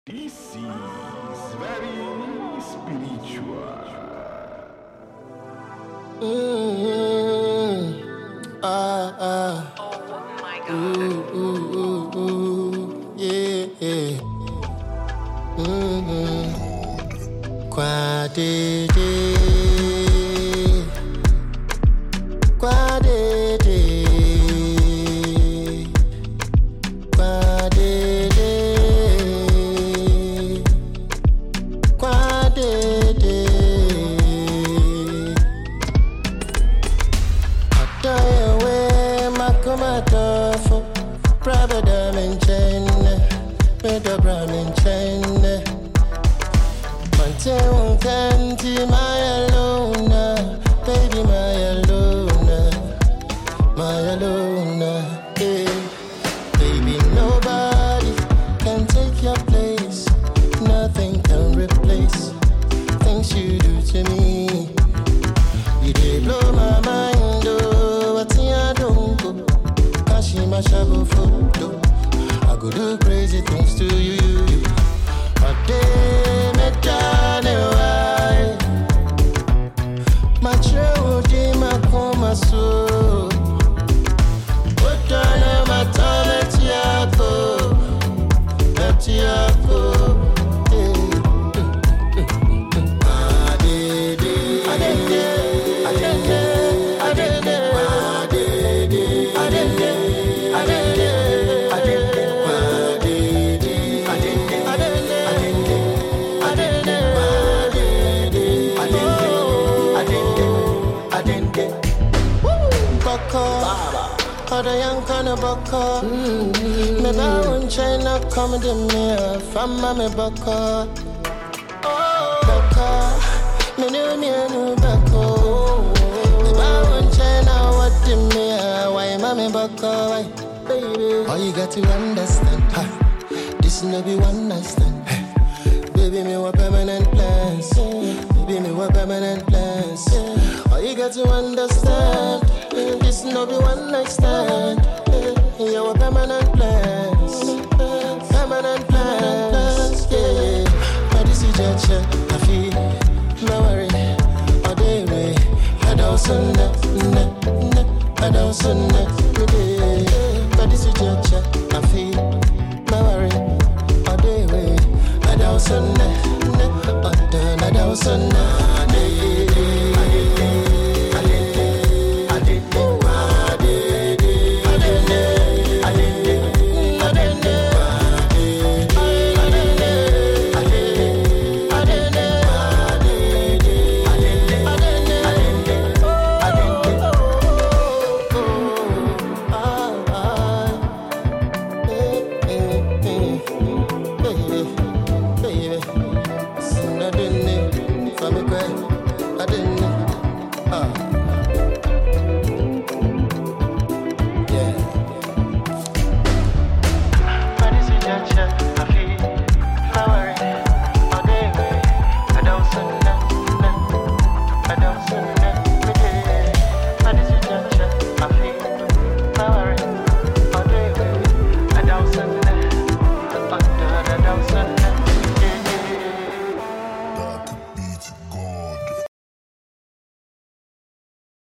This is very spiritual. Oh my god. Yeah. Quadede, quadede, quadede, quadede. Atayewe makumatofo, pravada menchene, medabra menchene. Until can't my alone, baby, my alone, yeah. Baby, nobody can take your place, nothing can replace things you do to me. You did blow my mind, oh, what I don't go, Kashima Shabu photo, I go do crazy things to you. But they met down why my children, my coma so. Put on my talent, Tiago, Tiago. Other young kind of baka. Me bound China come to me from my baka. Baka, me new baka. Me bound China what the me why mommy baka baby. All you got to understand, this no be one night stand. Baby, me want permanent plans. Baby, me want permanent plans. All you got to understand, this no be one night stand. You want permanent plans. Permanent plans, yeah. But this is just I feel no worry. All day way, I don't send I don't send but this is just I feel no worry. All day way, I don't send